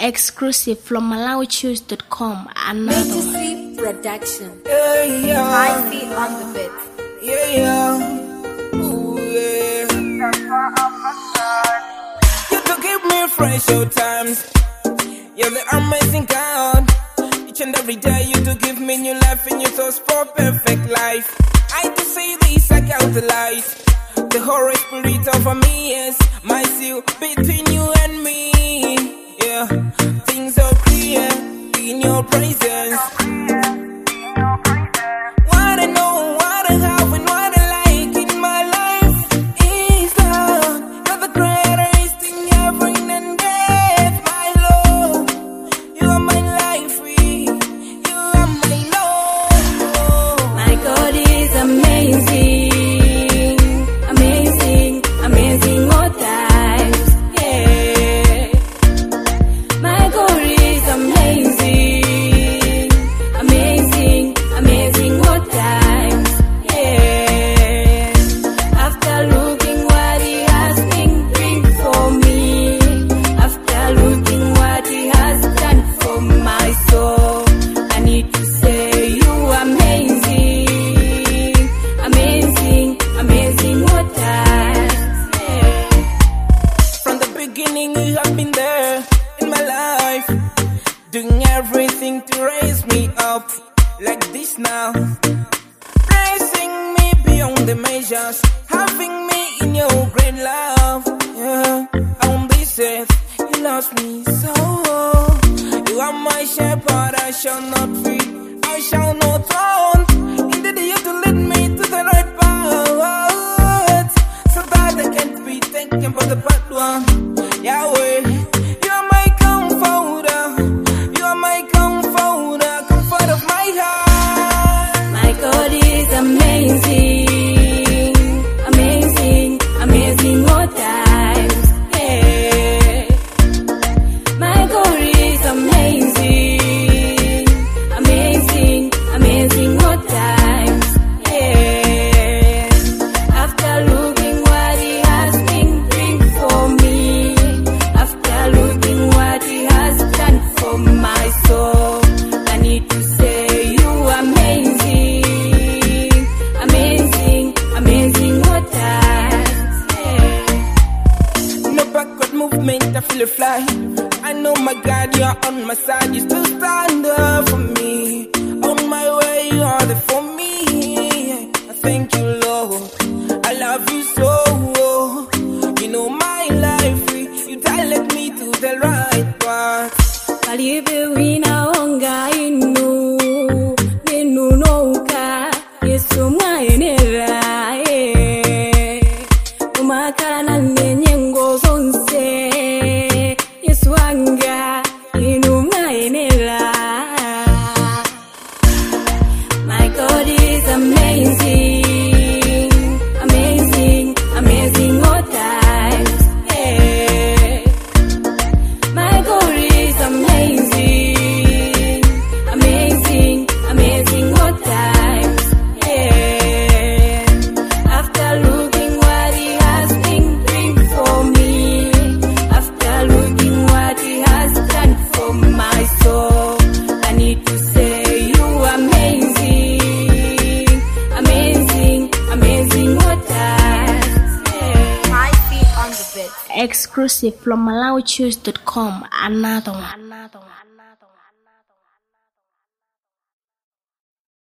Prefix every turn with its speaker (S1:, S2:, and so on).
S1: Exclusive from MalawiChoose.com. Another
S2: Major
S1: one.
S2: C Production.
S3: Yeah.
S2: High feet on the bit.
S3: Ooh, yeah. You to give me fresh old times. You're the amazing God. Each and every day you to give me new life and you thoughts for perfect life. I to say this, I count the light. The Holy Spirit over me is my seal between you and me. Yeah, things are clear in your presence. What I know, what I have, and what I like in my life is love. You're the greatest thing ever in and death, my Lord. You are my life, you are my Lord.
S2: My God is amazing. Amazing, amazing all times. Yeah. My God is amazing. Amazing, amazing all times. Yeah. After looking what He has been doing for me, after looking what He has done for my soul, I need to say you are amazing. Amazing, amazing what times. Yeah.
S3: From the beginning you have been there in my life, doing everything to raise me up like this now. Blessing me beyond the measures, having me in your great love. Yeah, on this earth you lost me so. You are my shepherd, I shall not fear, I shall not want. Indeed you to lead me to the right path, so that I can't be thinking about the bad one. Yahweh, you are my comforter, you are my comforter, comfort of my heart.
S2: My God is amazing. Amazing, amazing all times. Yeah. My God is amazing. Amazing, amazing all times. Yeah. After looking what He has been doing for me, after looking what He has done for my soul, I need to say you are amazing. Amazing, amazing what times. Yeah.
S3: No backward movement, I feel a fly. I know my God, you're on my side. You still stand up for me. On my way, you are there for me. I thank you, Lord. I love you so. You know my life. You direct me to the right path.
S2: Palibe wina onga inu ninu nouka Yesu mwaenera umakana nenyengo zonse Yesu anga inu mwaenera. My God is amazing. Amazing, amazing all times. Yeah. My God is amazing. Amazing, amazing all times. Yeah. After looking what He has been doing for me, after looking what He has done for my soul, I need to say you are amazing. Amazing, amazing all times. Yeah. High feet on the bit.
S1: Exclusive from MalawiChoose.com. Another one.